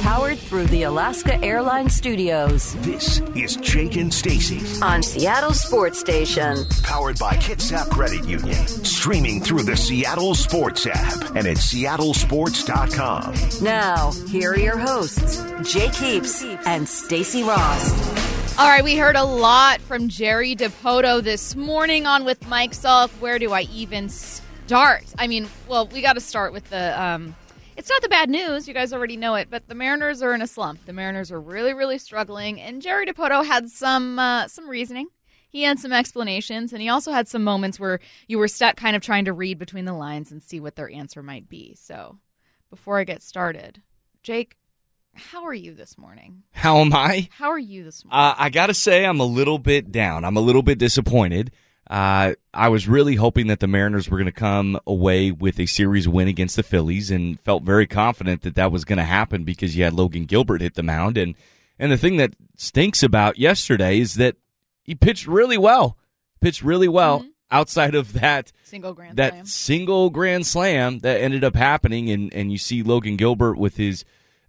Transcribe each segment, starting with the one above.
powered through the Alaska Airlines Studios. This is Jake and Stacy on Seattle Sports Station. Powered by Kitsap Credit Union. Streaming through the Seattle Sports app and at seattlesports.com. Now, here are your hosts, Jake Heaps and Stacy Ross. All right, we heard a lot from Jerry Dipoto this morning on With Mike Self. Where do I even start? I mean, well, we got to start with the it's not the bad news. You guys already know it, but the Mariners are in a slump. The Mariners are really, really struggling, and Jerry Dipoto had some reasoning. He had some explanations, and he also had some moments where you were stuck kind of trying to read between the lines and see what their answer might be. So before I get started, Jake, how are you this morning? How am I? How are you this morning? I got to say I'm a little bit down. I'm a little bit disappointed. I was really hoping that the Mariners were going to come away with a series win against the Phillies and felt very confident that that was going to happen because you had Logan Gilbert hit the mound. And the thing that stinks about yesterday is that he pitched really well. Outside of that single grand slam that ended up happening. And you see Logan Gilbert with his,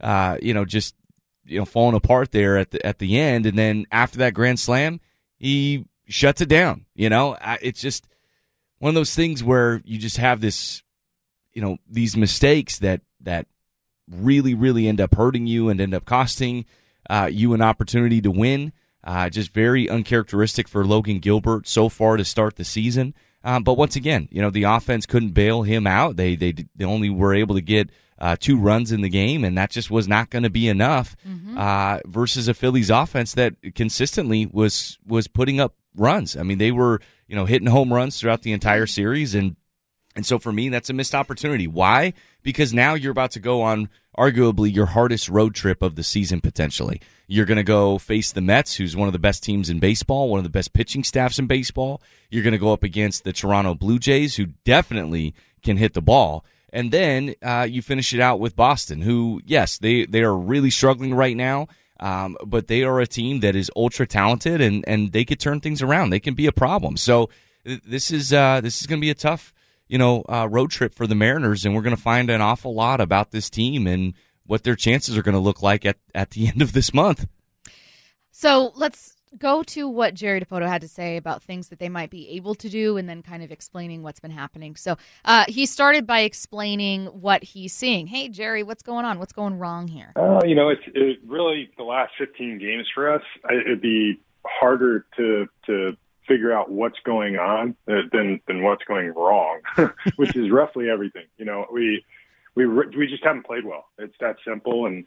falling apart there at the end. And then after that grand slam, he shuts it down. It's just one of those things where you just have this, these mistakes that really, really end up hurting you and end up costing you an opportunity to win. Just very uncharacteristic for Logan Gilbert so far to start the season. But once again, the offense couldn't bail him out. They only were able to get 2 runs in the game, and that just was not going to be enough versus a Phillies offense that consistently was putting up runs. I mean, they were hitting home runs throughout the entire series, and so for me, that's a missed opportunity. Why? Because now you're about to go on arguably your hardest road trip of the season potentially. You're going to go face the Mets, who's one of the best teams in baseball, one of the best pitching staffs in baseball. You're going to go up against the Toronto Blue Jays, who definitely can hit the ball. And then you finish it out with Boston, who, yes, they are really struggling right now, but they are a team that is ultra talented, and they could turn things around. They can be a problem. So this is going to be a tough road trip for the Mariners, and we're going to find an awful lot about this team and what their chances are going to look like at the end of this month. So let's go to what Jerry Dipoto had to say about things that they might be able to do and then kind of explaining what's been happening. So he started by explaining what he's seeing. Hey, Jerry, what's going on? What's going wrong here? It's really the last 15 games for us. It'd be harder to figure out what's going on than what's going wrong, which is roughly everything. We just haven't played well. It's that simple, and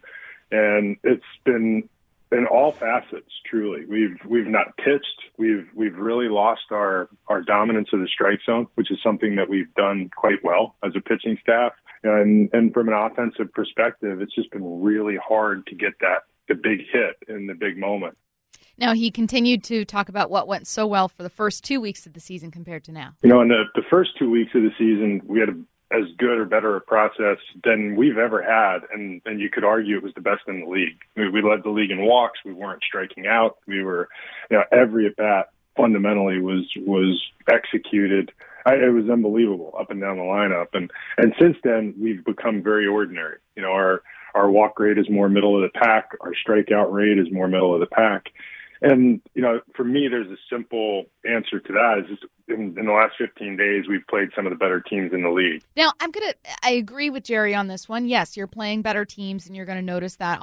it's been in all facets. Truly, we've not pitched. We've really lost our dominance of the strike zone, which is something that we've done quite well as a pitching staff. And from an offensive perspective, it's just been really hard to get the big hit in the big moment. Now, he continued to talk about what went so well for the first 2 weeks of the season compared to now. In the first 2 weeks of the season, we had as good or better a process than we've ever had, and you could argue it was the best in the league. We led the league in walks. We weren't striking out. We were, every at-bat fundamentally was executed. It was unbelievable up and down the lineup. And since then, we've become very ordinary. Our walk rate is more middle of the pack. Our strikeout rate is more middle of the pack. And, for me, there's a simple answer to that. Is just in the last 15 days, we've played some of the better teams in the league. Now, I agree with Jerry on this one. Yes, you're playing better teams, and you're going to notice that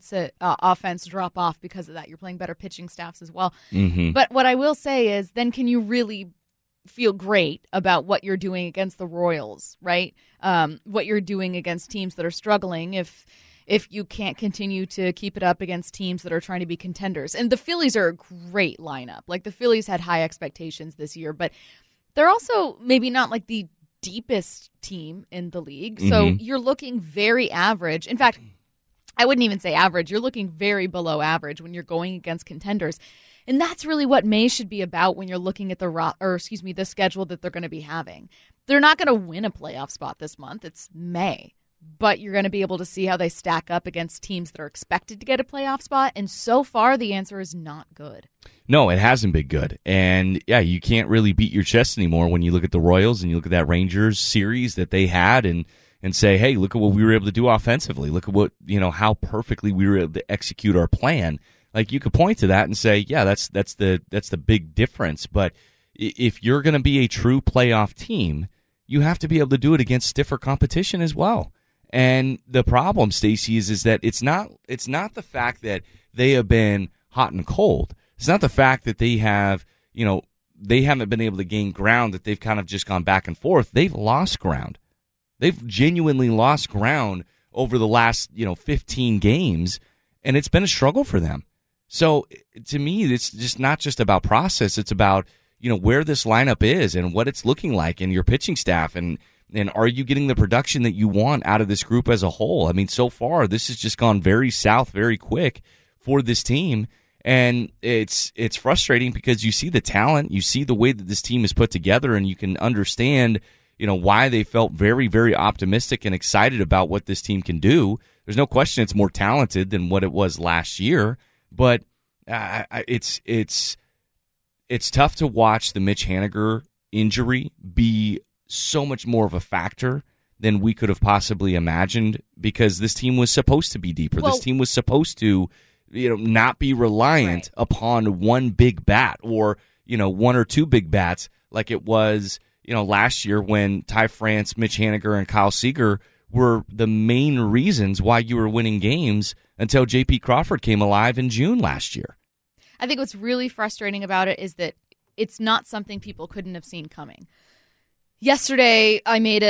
offense drop off because of that. You're playing better pitching staffs as well. Mm-hmm. But what I will say is, then can you really feel great about what you're doing against the Royals, right? What you're doing against teams that are struggling if you can't continue to keep it up against teams that are trying to be contenders. And the Phillies are a great lineup. Like, the Phillies had high expectations this year, but they're also maybe not like the deepest team in the league. Mm-hmm. So you're looking very average. In fact, I wouldn't even say average. You're looking very below average when you're going against contenders. And that's really what May should be about when you're looking at the schedule that they're going to be having. They're not going to win a playoff spot this month. It's May. But you're going to be able to see how they stack up against teams that are expected to get a playoff spot. And so far, the answer is not good. No, it hasn't been good. And, yeah, you can't really beat your chest anymore when you look at the Royals and you look at that Rangers series that they had. And and say, hey, look at what we were able to do offensively. Look at what, how perfectly we were able to execute our plan. Like, you could point to that and say, yeah, that's the big difference. But if you're going to be a true playoff team, you have to be able to do it against stiffer competition as well. And the problem, Stacey, is that it's not the fact that they have been hot and cold. It's not the fact that they have, they haven't been able to gain ground, that they've kind of just gone back and forth. They've lost ground. They've genuinely lost ground over the last, 15 games, and it's been a struggle for them. So to me, it's just not just about process. It's about, where this lineup is and what it's looking like, and your pitching staff, and are you getting the production that you want out of this group as a whole? I mean, so far, this has just gone very south very quick for this team. And it's frustrating because you see the talent, you see the way that this team is put together, and you can understand, why they felt very, very optimistic and excited about what this team can do. There's no question it's more talented than what it was last year, but it's tough to watch the Mitch Haniger injury be so much more of a factor than we could have possibly imagined, because this team was supposed to be deeper. This team was supposed to not be reliant upon one big bat or, one or two big bats like it was, last year when Ty France, Mitch Haniger, and Kyle Seager were the main reasons why you were winning games until J.P. Crawford came alive in June last year. I think what's really frustrating about it is that it's not something people couldn't have seen coming. Yesterday, I made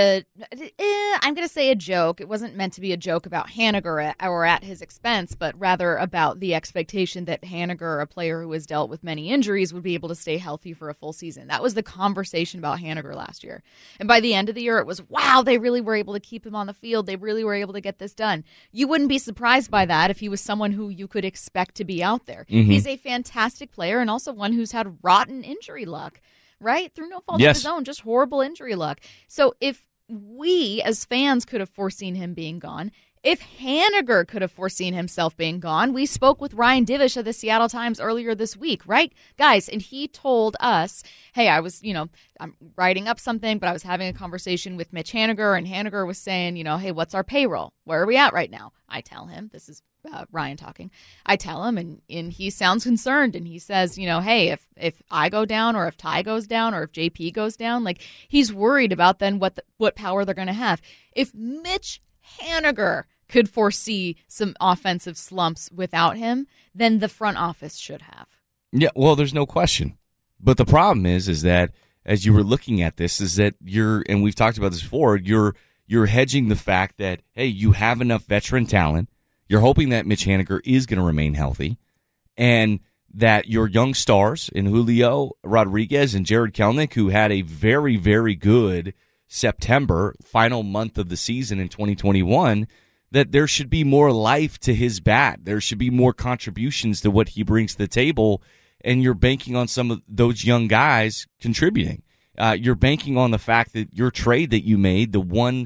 I'm going to say a joke. It wasn't meant to be a joke about Haniger or at his expense, but rather about the expectation that Haniger, a player who has dealt with many injuries, would be able to stay healthy for a full season. That was the conversation about Haniger last year. And by the end of the year, it was, wow, they really were able to keep him on the field. They really were able to get this done. You wouldn't be surprised by that if he was someone who you could expect to be out there. Mm-hmm. He's a fantastic player and also one who's had rotten injury luck. Right? Through no fault of his own, just horrible injury luck. So if we as fans could have foreseen him being gone, if Haniger could have foreseen himself being gone, we spoke with Ryan Divish of the Seattle Times earlier this week, right? Guys, and he told us, hey, I was, I'm writing up something, but I was having a conversation with Mitch Haniger, and Haniger was saying, hey, what's our payroll? Where are we at right now? I tell him, this is Ryan talking. I tell him, and he sounds concerned, and he says, hey, if I go down, or if Ty goes down, or if JP goes down, like, he's worried about then what power they're going to have. If Mitch Haniger could foresee some offensive slumps without him, then the front office should have. Yeah, well, there's no question. But the problem is that as you were looking at this, is that and we've talked about this before, you're hedging the fact that, hey, you have enough veteran talent. You're hoping that Mitch Haniger is going to remain healthy, and that your young stars in Julio Rodriguez and Jared Kelenic, who had a very, very good September, final month of the season in 2021, that there should be more life to his bat. There should be more contributions to what he brings to the table, and you're banking on some of those young guys contributing. You're banking on the fact that your trade that you made, the one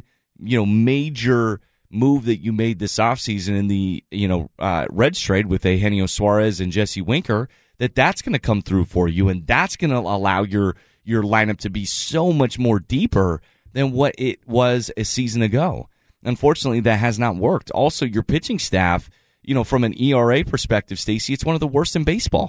major move that you made this offseason in the Reds trade with Eugenio Suarez and Jesse Winker, that's going to come through for you, and that's going to allow your lineup to be so much more deeper than what it was a season ago. Unfortunately, that has not worked. Also, your pitching staff, from an ERA perspective, Stacey, it's one of the worst in baseball.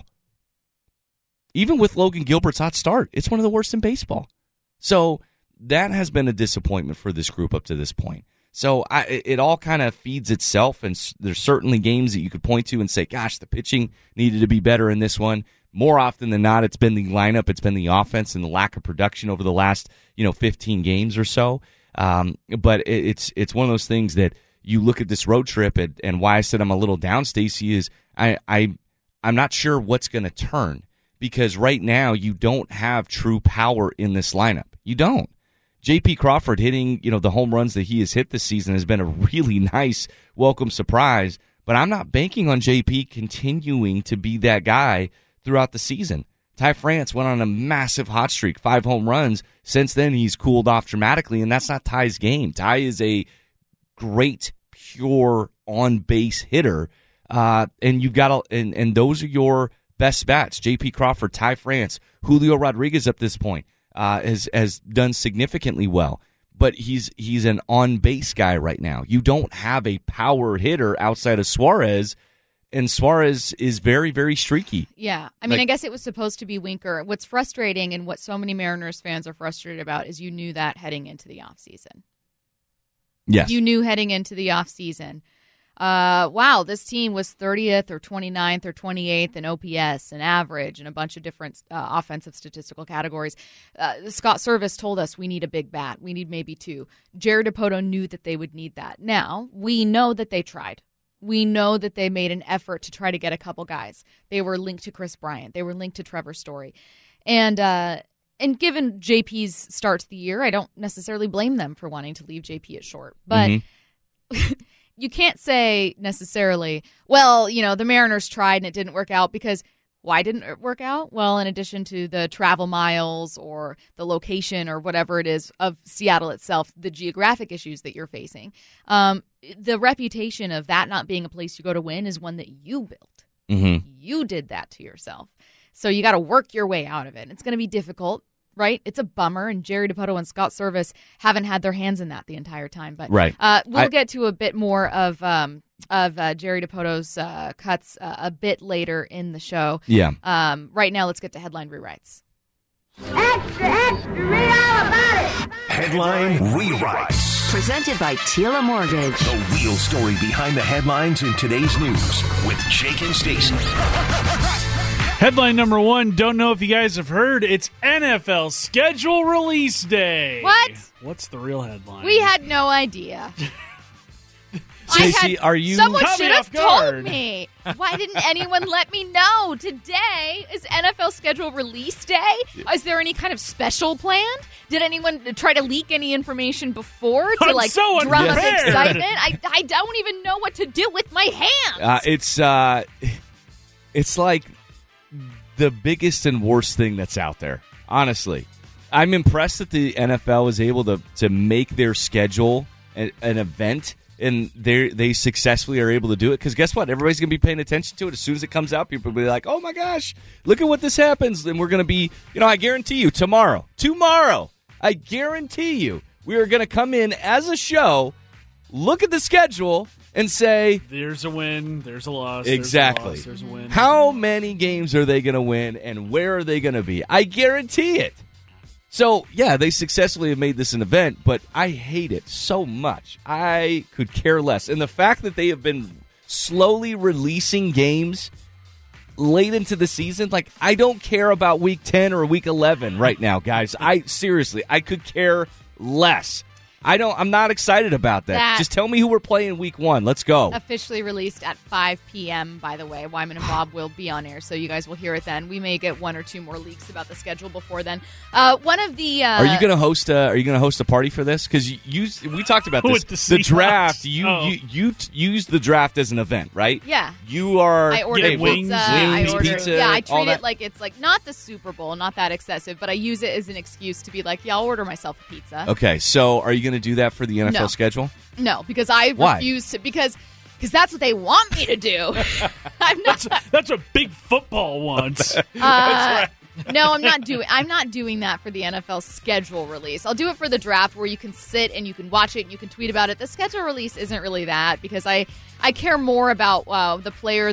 Even with Logan Gilbert's hot start, it's one of the worst in baseball. So that has been a disappointment for this group up to this point. So it all kind of feeds itself, and there's certainly games that you could point to and say, gosh, the pitching needed to be better in this one. More often than not, it's been the lineup, it's been the offense, and the lack of production over the last 15 games or so. But it's one of those things that you look at this road trip, and why I said I'm a little down, Stacey, is I'm not sure what's going to turn, because right now you don't have true power in this lineup. You don't. J.P. Crawford hitting, the home runs that he has hit this season has been a really nice welcome surprise, but I'm not banking on J.P. continuing to be that guy throughout the season. Ty France went on a massive hot streak, 5 home runs. Since then, he's cooled off dramatically, and that's not Ty's game. Ty is a great, pure, on-base hitter, and you've got and those are your best bats. J.P. Crawford, Ty France, Julio Rodriguez up this point has done significantly well. but he's an on-base guy right now. You don't have a power hitter outside of Suarez, and Suarez is very, very streaky. Yeah. I mean, I guess it was supposed to be Winker. What's frustrating and what so many Mariners fans are frustrated about is you knew that heading into the offseason. Yes. You knew heading into the offseason. Wow, this team was 30th or 29th or 28th in OPS and average and a bunch of different offensive statistical categories. Scott Service told us we need a big bat. We need maybe 2. Jerry Dipoto knew that they would need that. Now, we know that they tried. We know that they made an effort to try to get a couple guys. They were linked to Chris Bryant. They were linked to Trevor Story. And given JP's start to the year, I don't necessarily blame them for wanting to leave JP at short. But you can't say necessarily, well, the Mariners tried and it didn't work out, because why didn't it work out? Well, in addition to the travel miles or the location or whatever it is of Seattle itself, the geographic issues that you're facing, the reputation of that not being a place you go to win is one that you built. You did that to yourself. So you got to work your way out of it. It's going to be difficult, right? It's a bummer, and Jerry Dipoto and Scott Service haven't had their hands in that the entire time. But we'll get to a bit more of Jerry Dipoto's cuts a bit later in the show. Yeah. Right now, let's get to headline rewrites. Extra, extra, read all about it. Headline Rewrites. Presented by Tila Mortgage. The real story behind the headlines in today's news with Jake and Stacey. Headline number 1, don't know if you guys have heard, it's NFL schedule release day. What? What's the real headline? We had no idea. Stacey, are you... Someone Caught me should have off guard. told me. Why didn't anyone let me know? Today is NFL schedule release day. Is there any kind of special planned? Did anyone try to leak any information before to I'm so drum up unprepared. excitement? I don't even know what to do with my hands. It's like the biggest and worst thing that's out there. Honestly, I'm impressed that the NFL is able to make their schedule an event. And they successfully are able to do it, because guess what? Everybody's going to be paying attention to it. As soon as it comes out, people will be like, oh, my gosh, look at what this happens. And we're going to be, I guarantee you, tomorrow, I guarantee you, we are going to come in as a show, look at the schedule, and say, there's a win, there's a loss. Exactly. There's a win. How many games are they going to win, and where are they going to be? I guarantee it. So, yeah, they successfully have made this an event, but I hate it so much. I could care less. And the fact that they have been slowly releasing games late into the season, like, I don't care about Week 10 or Week 11 right now, guys. I could care less. I'm not excited about that. Just tell me who we're playing Week 1. Let's go. Officially released at 5 p.m., by the way. Wyman and Bob will be on air, so you guys will hear it then. We may get 1 or 2 more leaks about the schedule before then. One of the Are you going to host a party for this? Because we talked about this. The draft. You used the draft as an event, right? Yeah. You are. I ordered wings, pizza. Yeah, I treat it like it's like not the Super Bowl, not that excessive, but I use it as an excuse to be like, yeah, I'll order myself a pizza. Okay, so are you going to do that for the NFL schedule? No, because I refuse to. Because that's what they want me to do. I'm not. That's what big football wants. That's right. No, I'm not doing that for the NFL schedule release. I'll do it for the draft, where you can sit and you can watch it and you can tweet about it. The schedule release isn't really that, because I care more about the player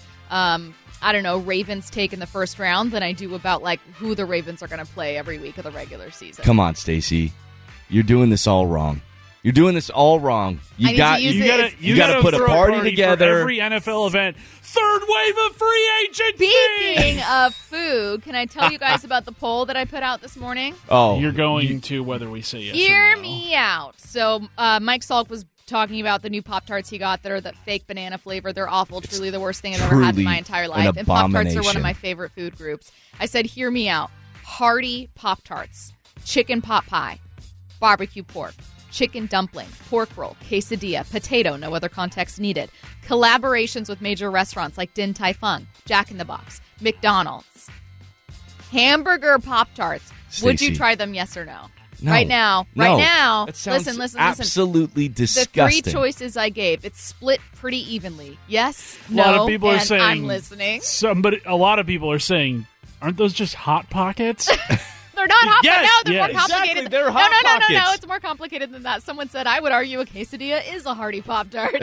Ravens take in the first round than I do about like who the Ravens are going to play every week of the regular season. Come on, Stacey. You're doing this all wrong. You got to put a party together for every NFL event. Third wave of free agency. Speaking of food, can I tell you guys about the poll that I put out this morning? Oh, you're going to whether we say yes or no. Hear me out. So Mike Salk was talking about the new Pop-Tarts he got that are the fake banana flavor. They're awful. Truly the worst thing I've ever had in my entire life. And Pop-Tarts are one of my favorite food groups. I said, hear me out. Hearty Pop-Tarts, chicken pot pie, barbecue pork, chicken dumpling, pork roll, quesadilla, potato, no other context needed. Collaborations with major restaurants like Din Tai Fung, Jack in the Box, McDonald's. Hamburger Pop-Tarts. Would you try them, yes or no? No. Right now. Listen. Absolutely disgusting. The 3 choices I gave, it's split pretty evenly. Yes, no, a lot of people are and saying, I'm listening. A lot of people are saying, aren't those just Hot Pockets? They're they're not hot. Yes, No, they're more complicated. Exactly. They're hot pockets. No. It's more complicated than that. Someone said I would argue a quesadilla is a hearty Pop-Tart.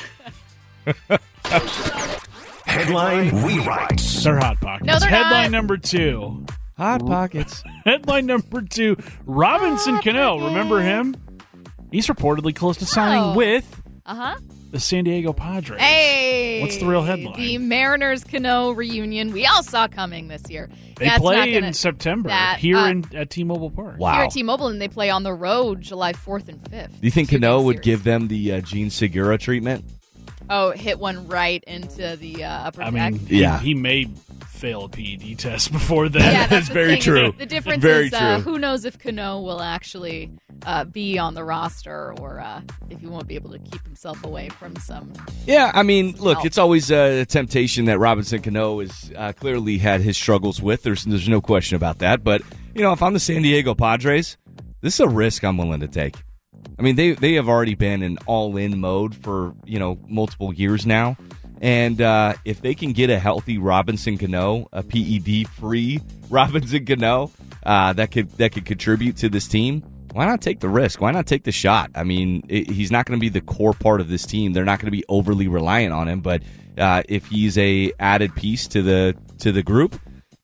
Headline rewrites. They're Hot Pockets. No, they're Headline not. number 2. Hot Pockets. Headline number 2. Robinson Hot Cano. Pockets. Remember him? He's reportedly close to signing Oh. with Uh-huh. the San Diego Padres. Hey. What's the real headline? The Mariners Cano reunion we all saw coming this year. They That's not play gonna- in September that, here uh, at T-Mobile Park. Wow. Here at T-Mobile, and they play on the road July 4th and 5th. Do you think 2 Cano game would series. give them the Gene Segura treatment? Oh, hit one right into the upper I deck? mean, Yeah. he may fail a PED test before then. Yeah, that's the very thing. true. The difference Very is true. who knows if Cano will actually be on the roster or if he won't be able to keep himself away from some. Yeah, I mean, look, help. it's always a temptation that Robinson Cano has clearly had his struggles with. There's no question about that. But, if I'm the San Diego Padres, this is a risk I'm willing to take. I mean, they have already been in all-in mode for, multiple years now. And if they can get a healthy Robinson Cano, a PED-free Robinson Cano, that could contribute to this team, why not take the risk? Why not take the shot? I mean, he's not going to be the core part of this team. They're not going to be overly reliant on him. But if he's a added piece to the group,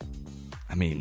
I mean,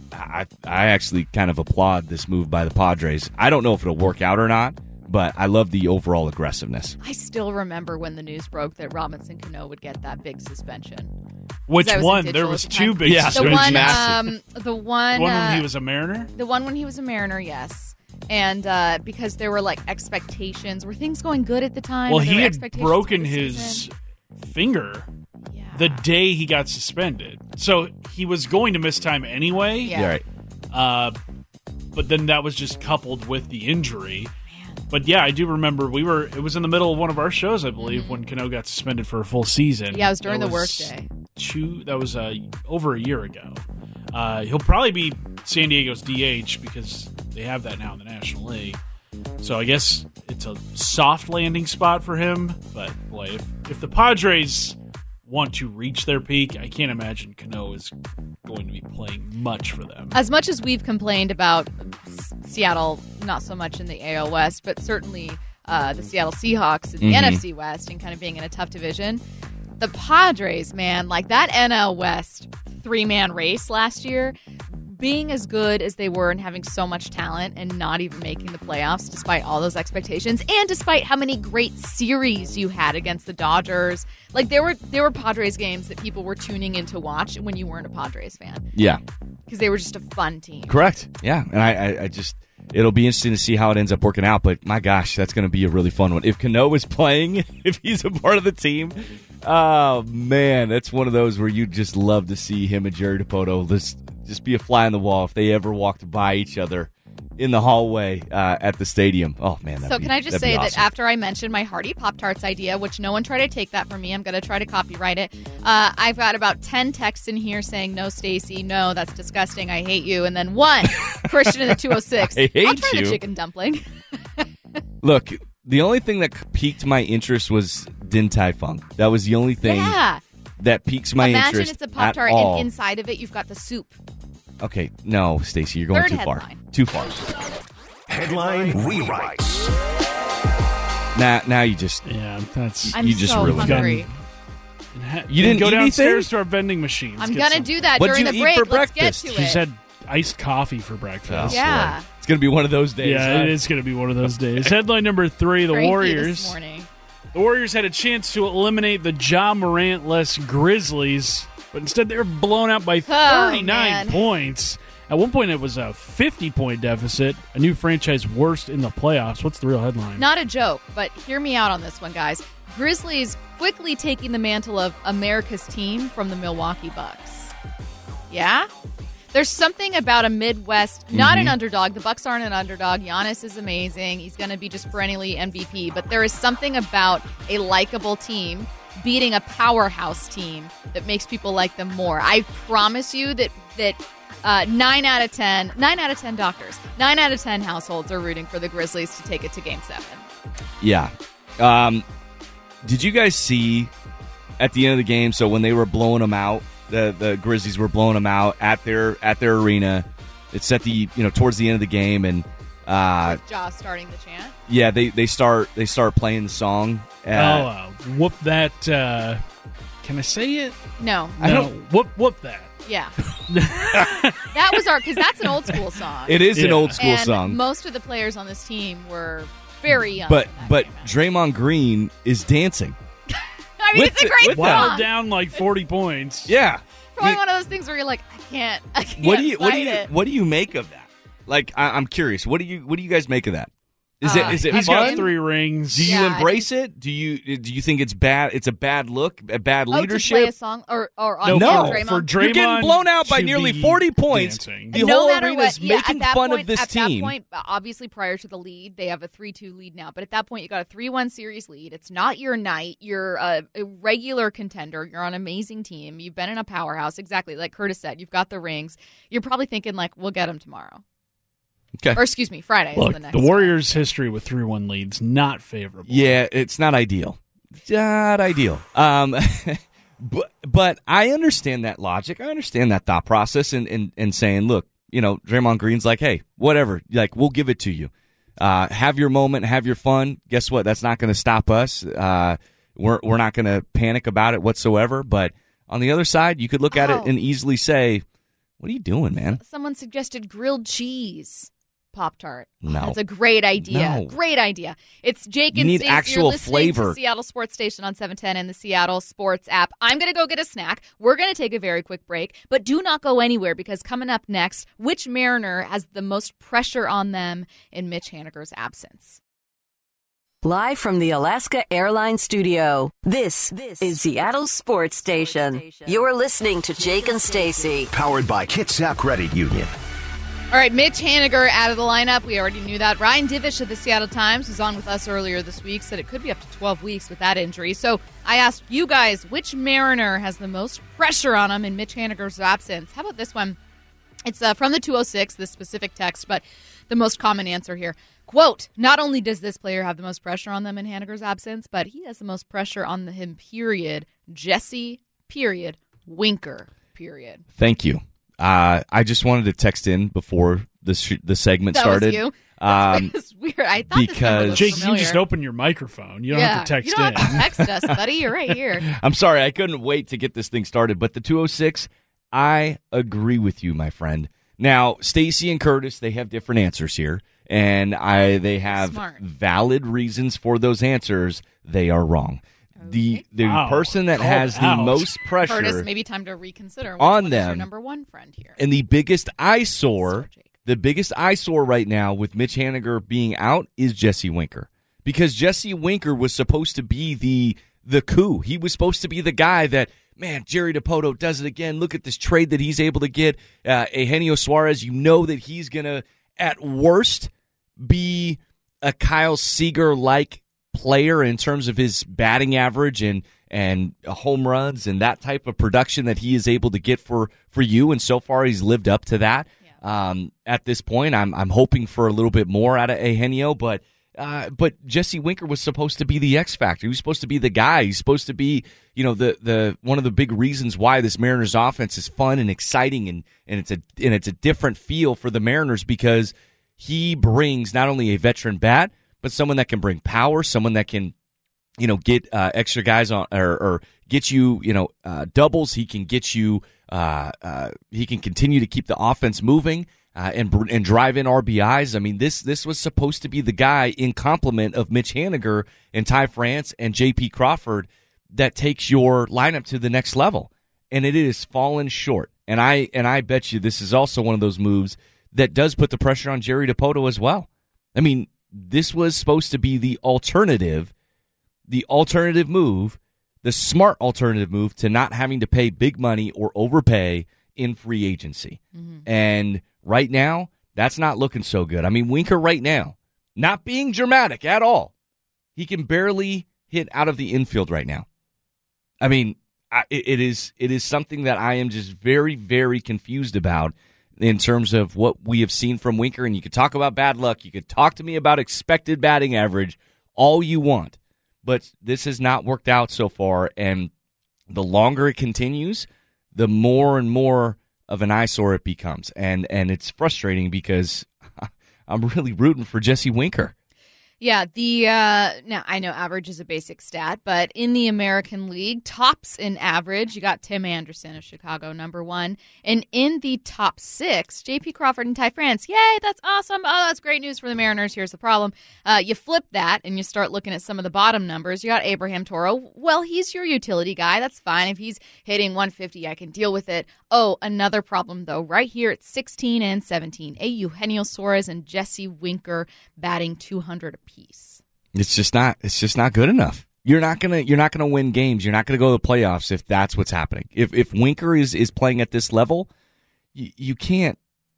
I actually kind of applaud this move by the Padres. I don't know if it'll work out or not, but I love the overall aggressiveness. I still remember when the news broke that Robinson Cano would get that big suspension. Which I was in one? digital There was at the two time. big Yeah, The suspensions. one, massive. the one, The one when he was a Mariner? the one when he was a Mariner, yes. And because there were expectations, were things going good at the time? Well, Or there he were had expectations broken for the his season? finger Yeah. the day he got suspended. So he was going to miss time anyway. Yeah. Yeah, right. But then that was just coupled with the injury. But yeah, I do remember it was in the middle of one of our shows, I believe, when Cano got suspended for a full season. Yeah, it was during That the workday. That was over a year ago. He'll probably be San Diego's DH because they have that now in the National League. So I guess it's a soft landing spot for him. But boy, if the Padres want to reach their peak, I can't imagine Cano is going to be playing much for them. As much as we've complained about Seattle, not so much in the AL West, but certainly the Seattle Seahawks in the NFC West and kind of being in a tough division, the Padres, man, that NL West three-man race last year, being as good as they were and having so much talent and not even making the playoffs despite all those expectations and despite how many great series you had against the Dodgers. There were Padres games that people were tuning in to watch when you weren't a Padres fan Yeah. because they were just a fun team. Correct. Yeah, and I just it'll be interesting to see how it ends up working out. But my gosh, that's going to be a really fun one. If Cano is playing, if he's a part of the team, oh man, that's one of those where you just love to see him and Jerry Dipoto just be a fly on the wall if they ever walked by each other in the hallway at the stadium. Oh man! So can I just say that after I mentioned my Hearty Pop-Tarts idea, which no one tried to take that from me, I'm going to try to copyright it. I've got about 10 texts in here saying, no, Stacy, no, that's disgusting, I hate you. And then one, Christian in the 206. I hate I'll try you. the chicken dumpling. Look, the only thing that piqued my interest was Din Tai Fung. That was the only thing Yeah. that piques my Imagine interest it's a at Pop-Tart all. and inside of it you've got the soup. Okay, no, Stacy, you're going Third too far. headline. Too far. Headline rewrites. Now you just Yeah, that's. I'm You just so really hungry. You didn't go eat downstairs anything? to our vending machines. I'm going to do that What'd during you the eat break. for Let's breakfast? get to She's it. had iced coffee for breakfast. Oh, Yeah. boy. It's going to be one of those days. Yeah, huh? it is going to be one of those days. Headline number 3, the Cranky Warriors. this morning. The Warriors had a chance to eliminate the Ja Morant-less Grizzlies, but instead they were blown out by 39 man. points. At one point, it was a 50-point deficit, a new franchise worst in the playoffs. What's the real headline? Not a joke, but hear me out on this one, guys. Grizzlies quickly taking the mantle of America's team from the Milwaukee Bucks. Yeah? There's something about a Midwest, not an underdog. The Bucks aren't an underdog. Giannis is amazing. He's going to be just perennially MVP. But there is something about a likable team beating a powerhouse team that makes people like them more. I promise you that 9 out of 10 doctors, 9 out of 10 households are rooting for the Grizzlies to take it to Game 7. Yeah. Did you guys see at the end of the game, so when they were blowing them out, the Grizzlies were blowing them out at their arena, It's at the towards the end of the game, and Ja starting the chant. Yeah, they start playing the song. Whoop that! Can I say it? No. Whoop that. Yeah. That was because that's an old school song. It is an old school and song. Most of the players on this team were very young. But Draymond Green is dancing. I mean, it's a great song. While we're down like 40 points. Yeah. Probably one of those things where you're like, I can't What do you make of that? Like, I'm curious. What do you guys make of that? Is it He's fun? got 3 rings. Do you embrace it? Do you think it's bad? It's a bad look, a bad leadership. To play a song or on Draymond? For Draymond, you're getting blown out by nearly 40 points. Dancing. The whole arena is making fun of this team. At that point, obviously, prior to the lead, they have a 3-2 lead now. But at that point, you got a 3-1 series lead. It's not your night. You're a regular contender. You're on an amazing team. You've been in a powerhouse. Exactly like Curtis said. You've got the rings. You're probably thinking like, we'll get them tomorrow. Okay. Or excuse me, Friday Look, is the next the Warriors' history with 3-1 leads, not favorable. Yeah, it's not ideal. Not ideal. But I understand that logic. I understand that thought process and saying, look, Draymond Green's like, hey, whatever. Like, we'll give it to you. Have your moment, have your fun. Guess what? That's not going to stop us. We're not going to panic about it whatsoever. But on the other side, you could look at it and easily say, what are you doing, man? Someone suggested grilled cheese Pop-Tart. No. That's a great idea. No. Great idea. It's Jake You and need Stacey. actual You're listening flavor. to Seattle Sports Station on 710 and the Seattle Sports app. I'm going to go get a snack. We're going to take a very quick break, but do not go anywhere because coming up next, which Mariner has the most pressure on them in Mitch Haniger's absence? Live from the Alaska Airlines studio, this is Seattle Sports Station. You're listening to Jake and Stacey. Powered by Kitsap Credit Union. All right, Mitch Haniger out of the lineup. We already knew that. Ryan Divish of the Seattle Times was on with us earlier this week, said it could be up to 12 weeks with that injury. So I asked you guys, which Mariner has the most pressure on him in Mitch Haniger's absence? How about this one? It's from the 206, this specific text, but the most common answer here. Quote, not only does this player have the most pressure on them in Haniger's absence, but he has the most pressure on him, period. Jesse, period. Winker, period. Thank you. I just wanted to text in before the segment started. That was you? That's weird. I thought because this number was Jake, familiar. you just open your microphone. You don't have to text you don't in. have to text us, buddy. You're right here. I'm sorry. I couldn't wait to get this thing started. But the 206, I agree with you, my friend. Now, Stacey and Curtis, they have different answers here. And they have Smart. valid reasons for those answers. They are wrong. The Wow. person that Called has the out. most pressure Curtis, maybe time to reconsider. Which on one is your them. number one friend here. and the biggest eyesore, Sorry, Jake. the biggest eyesore right now with Mitch Haniger being out is Jesse Winker. Because Jesse Winker was supposed to be the coup. He was supposed to be the guy that, man, Jerry DiPoto does it again. Look at this trade that he's able to get. Eugenio Suarez, you know that he's going to, at worst, be a Kyle Seager-like player in terms of his batting average and home runs and that type of production that he is able to get for you. And so far, he's lived up to that. Yeah. At this point, I'm hoping for a little bit more out of Eugenio, but Jesse Winker was supposed to be the X factor. He was supposed to be the guy. He's supposed to be, the one of the big reasons why this Mariners offense is fun and exciting and it's a different feel for the Mariners because he brings not only a veteran bat, but someone that can bring power, someone that can, get extra guys on or get you, doubles. He can get you. He can continue to keep the offense moving and drive in RBIs. I mean, this was supposed to be the guy in complement of Mitch Haniger and Ty France and J.P. Crawford that takes your lineup to the next level, and it has fallen short. And I bet you this is also one of those moves that does put the pressure on Jerry DiPoto as well. I mean, this was supposed to be the alternative move, the smart alternative move to not having to pay big money or overpay in free agency. Mm-hmm. And right now, that's not looking so good. I mean, Winker right now, not being dramatic at all, he can barely hit out of the infield right now. I mean, it is something that I am just very, very confused about in terms of what we have seen from Winker. And you could talk about bad luck. You could talk to me about expected batting average all you want. But this has not worked out so far. And the longer it continues, the more and more of an eyesore it becomes. And it's frustrating because I'm really rooting for Jesse Winker. Yeah, now I know average is a basic stat, but in the American League, tops in average, you got Tim Anderson of Chicago, number 1. And in the top 6, J.P. Crawford and Ty France. Yay, that's awesome. Oh, that's great news for the Mariners. Here's the problem. You flip that and you start looking at some of the bottom numbers. You got Abraham Toro. Well, he's your utility guy. That's fine. If he's hitting 150, I can deal with it. Oh, another problem, though, right here at 16 and 17. Eugenio Suarez and Jesse Winker batting 200 apiece. It's just not good enough. You're not gonna win games. You're not gonna go to the playoffs if that's what's happening. If Winker is playing at this level, you can't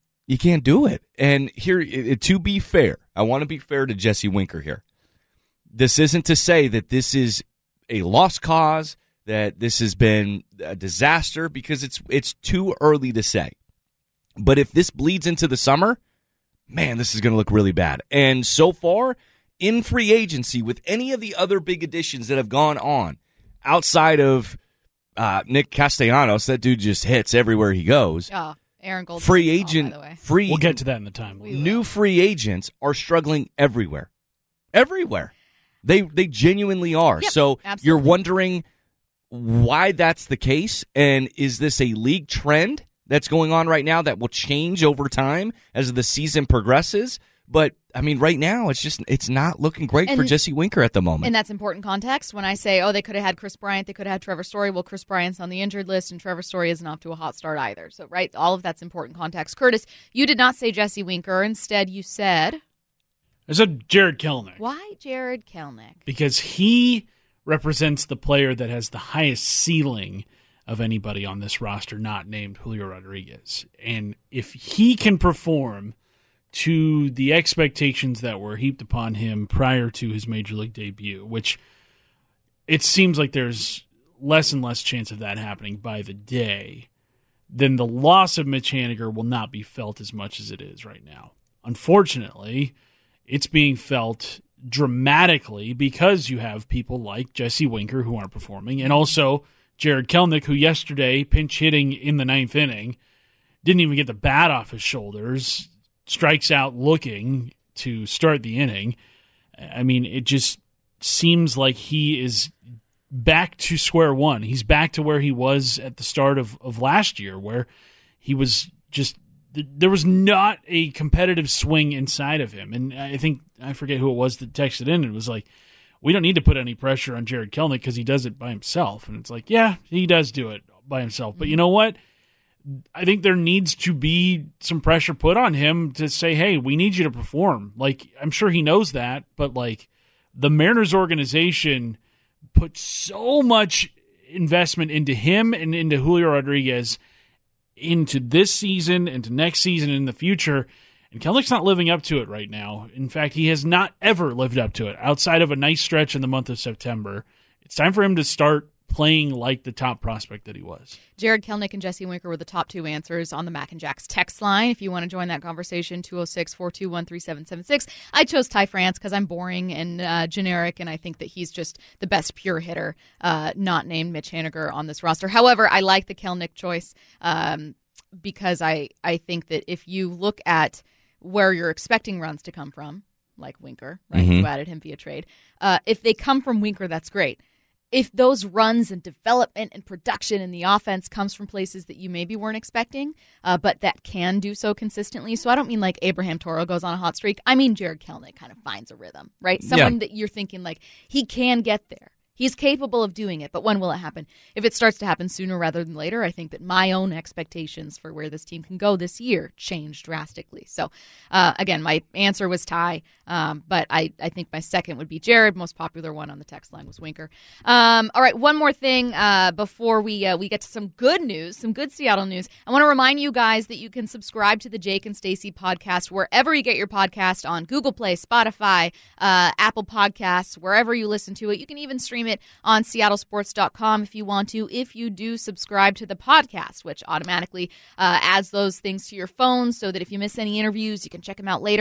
do it. And here, to be fair, I want to be fair to Jesse Winker here. This isn't to say that this is a lost cause, that this has been a disaster, because it's too early to say. But if this bleeds into the summer, man, this is going to look really bad. And so far, in free agency, with any of the other big additions that have gone on, outside of Nick Castellanos, that dude just hits everywhere he goes. Oh, Aaron Gold. Free agent, by the way. We'll get to that in the time. New free agents are struggling everywhere. Everywhere. They genuinely are. Yep, so absolutely. You're wondering why that's the case, and is this a league trend that's going on right now that will change over time as the season progresses? But, I mean, right now, it's not looking great for Jesse Winker at the moment. And that's important context. When I say, they could have had Chris Bryant, they could have had Trevor Story. Well, Chris Bryant's on the injured list, and Trevor Story isn't off to a hot start either. So, right, all of that's important context. Curtis, you did not say Jesse Winker. Instead, you said... I said Jared Kelenic. Why Jared Kelenic? Because he represents the player that has the highest ceiling of anybody on this roster not named Julio Rodriguez. And if he can perform to the expectations that were heaped upon him prior to his Major League debut, which it seems like there's less and less chance of that happening by the day, then the loss of Mitch Haniger will not be felt as much as it is right now. Unfortunately, it's being felt dramatically because you have people like Jesse Winker who aren't performing, and also Jared Kelenic, who yesterday, pinch hitting in the ninth inning, didn't even get the bat off his shoulders, strikes out looking to start the inning. I mean, it just seems like he is back to square one. He's back to where he was at the start of last year, where he was just, there was not a competitive swing inside of him. And I forget who it was that texted in and was like, we don't need to put any pressure on Jared Kelenic because he does it by himself. And it's like, yeah, he does do it by himself. But you know what? I think there needs to be some pressure put on him to say, hey, we need you to perform. Like, I'm sure he knows that, but like the Mariners organization put so much investment into him and into Julio Rodriguez into this season, into next season, and in the future. And Kelenic's not living up to it right now. In fact, he has not ever lived up to it outside of a nice stretch in the month of September. It's time for him to start playing like the top prospect that he was. Jared Kelenic and Jesse Winker were the top two answers on the Mac and Jacks text line. If you want to join that conversation, 206-421-3776. I chose Ty France because I'm boring and generic, and I think that he's just the best pure hitter, not named Mitch Haniger on this roster. However, I like the Kelenic choice because I think that if you look at where you're expecting runs to come from, like Winker, right? Mm-hmm. You added him via trade. If they come from Winker, that's great. If those runs and development and production in the offense comes from places that you maybe weren't expecting, but that can do so consistently. So I don't mean like Abraham Toro goes on a hot streak. I mean Jared Kelenic kind of finds a rhythm, right? Someone that you're thinking like he can get there. He's capable of doing it, but when will it happen? If it starts to happen sooner rather than later, I think that my own expectations for where this team can go this year change drastically. So, again, my answer was Ty, but I think my second would be Jared. Most popular one on the text line was Winker. All right, one more thing before we get to some good news, some good Seattle news. I want to remind you guys that you can subscribe to the Jake and Stacey podcast wherever you get your podcast, on Google Play, Spotify, Apple Podcasts, wherever you listen to it. You can even stream it on seattlesports.com if you want to, if you do subscribe to the podcast, which automatically adds those things to your phone so that if you miss any interviews, you can check them out later.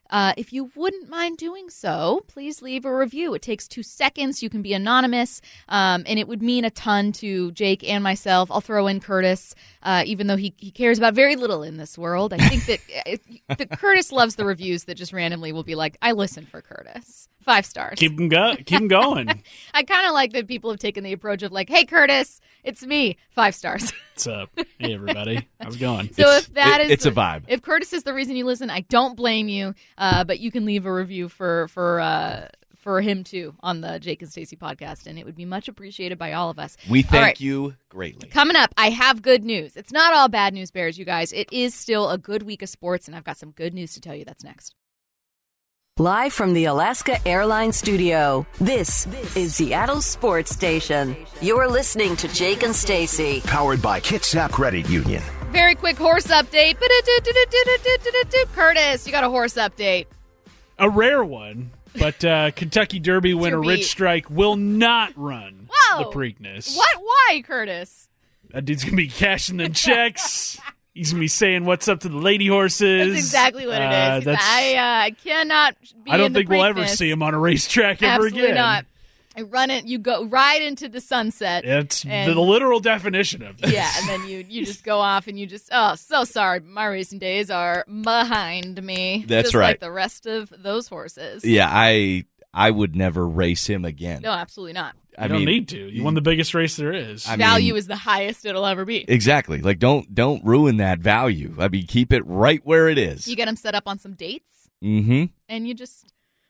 If you wouldn't mind doing so, please leave a review. It takes 2 seconds. You can be anonymous, and it would mean a ton to Jake and myself. I'll throw in Curtis, even though he cares about very little in this world. I think that Curtis loves the reviews that just randomly will be like, I listen for Curtis. 5 stars. Keep them going. I kind of like that people have taken the approach of like, hey, Curtis, it's me. 5 stars. What's up? Hey, everybody. How's it going? So it's a vibe. If Curtis is the reason you listen, I don't blame you. But you can leave a review for him too on the Jake and Stacey podcast, and it would be much appreciated by all of us. We thank you greatly. Coming up, I have good news. It's not all bad news, Bears, you guys. It is still a good week of sports, and I've got some good news to tell you. That's next. Live from the Alaska Airlines studio, this is Seattle Sports Station. You're listening to Jake and Stacey. Powered by Kitsap Credit Union. Very quick horse update. Curtis, you got a horse update. A rare one, but Kentucky Derby winner Rich Strike will not run the Preakness. What? Why, Curtis? That dude's going to be cashing them checks. He's going to be saying what's up to the lady horses. That's exactly what it is. I cannot be I don't in the think we'll Preakness. ever see him on a racetrack ever again. Absolutely not. I run it, you go right into the sunset. It's the literal definition of this. Yeah, and then you just go off and you just, so sorry, my racing days are behind me. That's just right. Like the rest of those horses. Yeah, I would never race him again. No, absolutely not. You don't need to. You won the biggest race there is. Value is the highest it'll ever be. Exactly. Like, don't ruin that value. I mean, keep it right where it is. You get them set up on some dates. Mm-hmm. And you just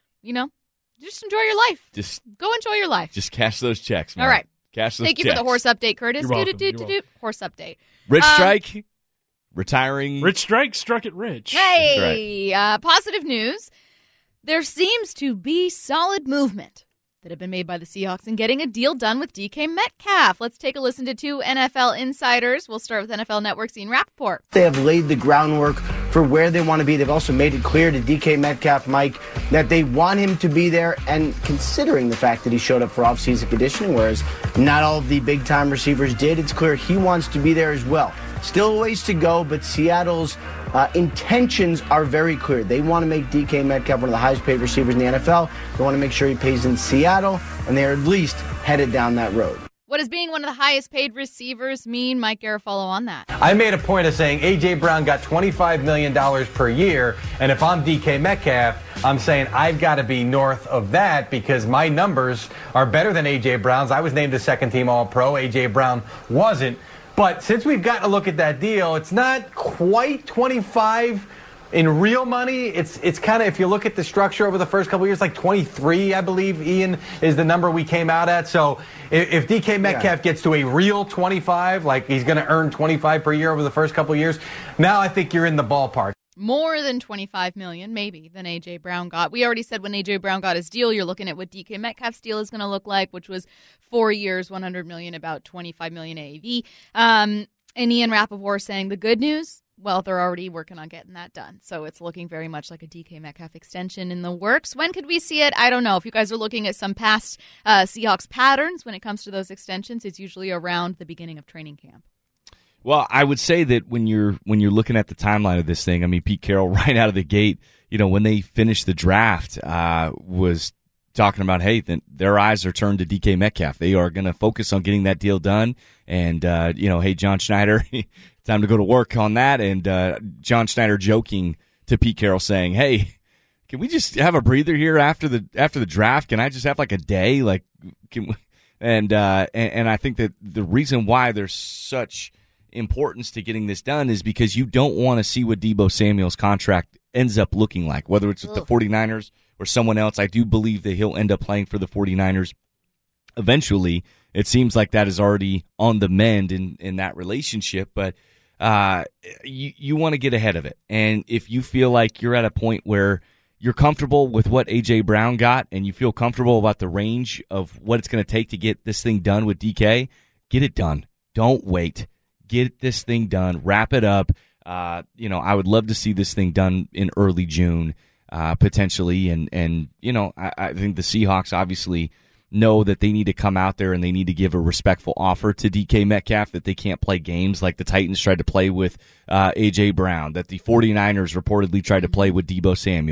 enjoy your life. Just go enjoy your life. Just cash those checks, man. All right. Cash those Thank you checks. for the horse update, Curtis. You're welcome. Horse update. Rich Strike, retiring. Rich Strike struck it rich. Hey, positive news. There seems to be solid movement that have been made by the Seahawks in getting a deal done with DK Metcalf. Let's take a listen to 2 NFL insiders. We'll start with NFL Network's Ian Rappaport. They have laid the groundwork for where they want to be. They've also made it clear to DK Metcalf, Mike, that they want him to be there, and considering the fact that he showed up for offseason conditioning, whereas not all of the big-time receivers did, it's clear he wants to be there as well. Still a ways to go, but Seattle's intentions are very clear. They want to make DK Metcalf one of the highest-paid receivers in the NFL. They want to make sure he pays in Seattle, and they're at least headed down that road. What does being one of the highest-paid receivers mean? Mike Garafolo on that. I made a point of saying A.J. Brown got $25 million per year, and if I'm DK Metcalf, I'm saying I've got to be north of that because my numbers are better than A.J. Brown's. I was named a second-team All-Pro. A.J. Brown wasn't. But since we've gotten a look at that deal, it's not quite 25 in real money. It's kind of, if you look at the structure over the first couple of years, like 23, I believe, Ian, is the number we came out at. So if DK Metcalf gets to a real 25, like he's going to earn 25 per year over the first couple of years, now I think you're in the ballpark. More than $25 million, maybe, than A.J. Brown got. We already said when A.J. Brown got his deal, you're looking at what DK Metcalf's deal is going to look like, which was 4 years, $100 million, about $25 million AAV. And Ian Rappaport saying the good news, well, they're already working on getting that done. So it's looking very much like a DK Metcalf extension in the works. When could we see it? I don't know. If you guys are looking at some past Seahawks patterns when it comes to those extensions, it's usually around the beginning of training camp. Well, I would say that when you're looking at the timeline of this thing, I mean, Pete Carroll right out of the gate, when they finished the draft, was talking about, hey, their eyes are turned to DK Metcalf. They are going to focus on getting that deal done. And, hey, John Schneider, time to go to work on that. And John Schneider joking to Pete Carroll saying, hey, can we just have a breather here after the draft? Can I just have like a day? Like, can we? And I think that the reason why there's such importance to getting this done is because you don't want to see what Deebo Samuel's contract ends up looking like, whether it's with the 49ers or someone else. I do believe that he'll end up playing for the 49ers eventually. It seems like that is already on the mend in that relationship, but you want to get ahead of it. And if you feel like you're at a point where you're comfortable with what A.J. Brown got and you feel comfortable about the range of what it's going to take to get this thing done with DK, get it done. Don't wait. Get this thing done. Wrap it up. I would love to see this thing done in early June, potentially. And I think the Seahawks obviously know that they need to come out there and they need to give a respectful offer to DK Metcalf, that they can't play games like the Titans tried to play with A.J. Brown, that the 49ers reportedly tried to play with Deebo Samuel.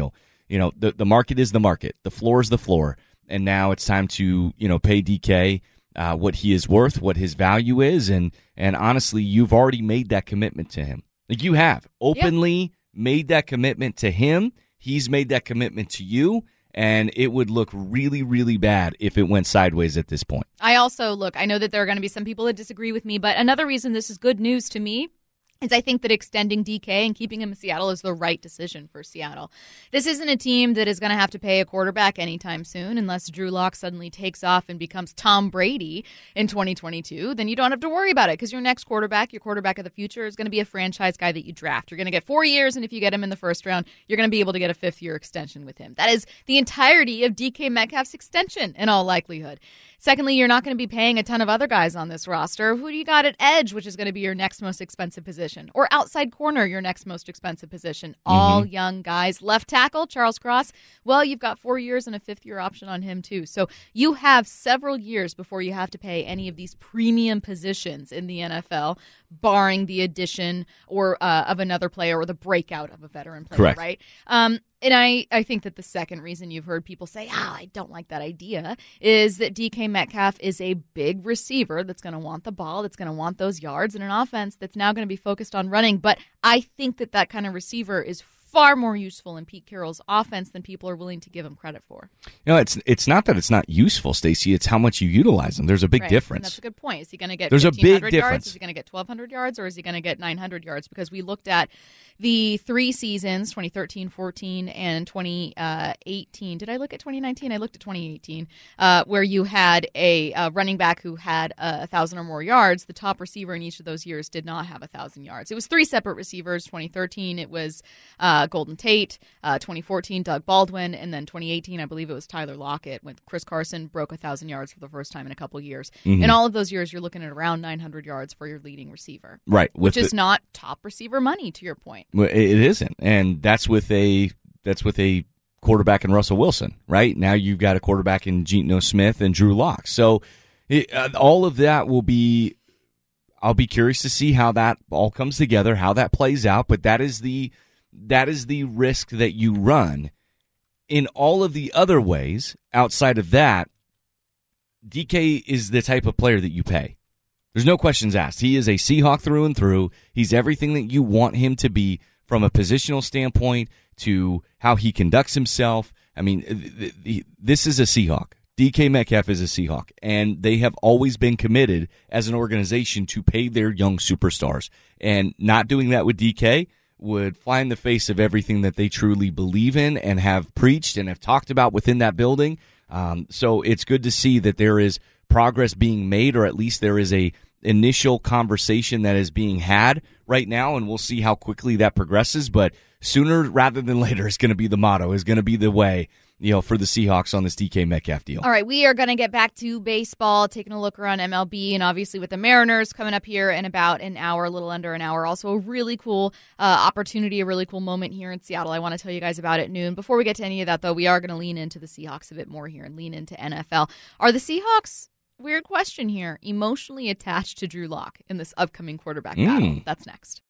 the market is the market. The floor is the floor. And now it's time to, pay DK what he is worth, what his value is. And honestly, you've already made that commitment to him. Like you have openly made that commitment to him. He's made that commitment to you. And it would look really, really bad if it went sideways at this point. I know that there are going to be some people that disagree with me, but another reason this is good news to me is I think that extending DK and keeping him in Seattle is the right decision for Seattle. This isn't a team that is going to have to pay a quarterback anytime soon unless Drew Lock suddenly takes off and becomes Tom Brady in 2022. Then you don't have to worry about it because your next quarterback, your quarterback of the future, is going to be a franchise guy that you draft. You're going to get 4 years, and if you get him in the first round, you're going to be able to get a fifth-year extension with him. That is the entirety of DK Metcalf's extension in all likelihood. Secondly, you're not going to be paying a ton of other guys on this roster. Who do you got at edge, which is going to be your next most expensive position? Or outside corner, your next most expensive position? All young guys. Left tackle, Charles Cross. Well, you've got 4 years and a fifth-year option on him, too. So you have several years before you have to pay any of these premium positions in the NFL, barring the addition or of another player or the breakout of a veteran player, correct, right? And I think that the second reason you've heard people say, I don't like that idea, is that DK Metcalf is a big receiver that's going to want the ball, that's going to want those yards in an offense that's now going to be focused on running. But I think that kind of receiver is far more useful in Pete Carroll's offense than people are willing to give him credit for. It's not that it's not useful, Stacey. It's how much you utilize them. There's a big difference. And that's a good point. Is he going to get 1,500 yards? Is he going to get 1,200 yards? Or is he going to get 900 yards? Because we looked at the 3 seasons, 2013, 14, and 2018. Did I look at 2019? I looked at 2018, where you had a running back who had 1,000 or more yards. The top receiver in each of those years did not have 1,000 yards. It was 3 separate receivers. 2013, it was Golden Tate. 2014, Doug Baldwin. And then 2018, I believe it was Tyler Lockett when Chris Carson broke 1,000 yards for the first time in a couple years. In all of those years, you're looking at around 900 yards for your leading receiver. Right. Which is not top receiver money, to your point. Well, it isn't. And that's with a quarterback in Russell Wilson, right? Now you've got a quarterback in Geno Smith and Drew Lock. So all of that I'll be curious to see how that all comes together, how that plays out. But that is the risk that you run. In all of the other ways, outside of that, DK is the type of player that you pay. There's no questions asked. He is a Seahawk through and through. He's everything that you want him to be from a positional standpoint to how he conducts himself. I mean, this is a Seahawk. DK Metcalf is a Seahawk, and they have always been committed as an organization to pay their young superstars. And not doing that with DK would fly in the face of everything that they truly believe in and have preached and have talked about within that building. So it's good to see that there is progress being made, or at least there is a initial conversation that is being had right now, and we'll see how quickly that progresses. But sooner rather than later is going to be the motto, is going to be the way, for the Seahawks on this DK Metcalf deal. All right, we are going to get back to baseball, taking a look around MLB, and obviously with the Mariners coming up here in about an hour, a little under an hour. Also a really cool opportunity, a really cool moment here in Seattle. I want to tell you guys about at noon. Before we get to any of that, though, we are going to lean into the Seahawks a bit more here and lean into NFL. Are the Seahawks, weird question here, emotionally attached to Drew Lock in this upcoming quarterback battle? That's next.